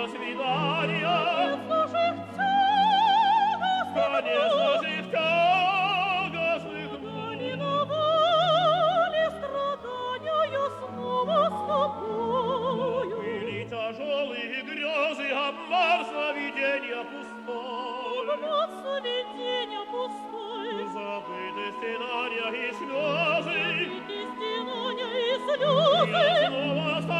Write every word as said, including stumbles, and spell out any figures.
свидания. Конечно, житка газных не навали страдания я снова с тобою. были тяжелые грезы, обман сновидения пустой. Обман сновидения пустой. Забыты стенания и слезы. Забыты стенания и слезы. Я снова